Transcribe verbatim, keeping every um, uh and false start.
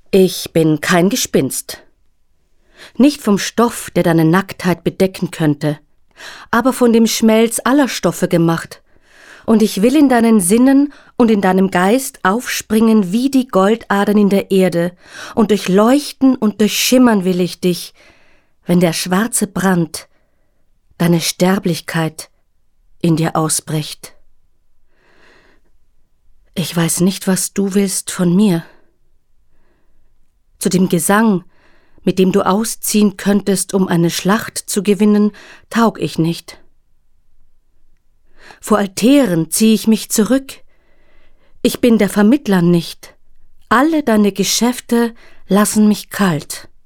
Ich bin kein Gespinst. Nicht vom Stoff, der deine Nacktheit bedecken könnte, aber von dem Schmelz aller Stoffe gemacht. Und ich will in deinen Sinnen und in deinem Geist aufspringen wie die Goldadern in der Erde, und durchleuchten und durchschimmern will ich dich, wenn der schwarze Brand, deine Sterblichkeit, in dir ausbricht. Ich weiß nicht, was du willst von mir. Zu dem Gesang, mit dem du ausziehen könntest, um eine Schlacht zu gewinnen, taug ich nicht. Vor Altären ziehe ich mich zurück. Ich bin der Vermittler nicht. Alle deine Geschäfte lassen mich kalt.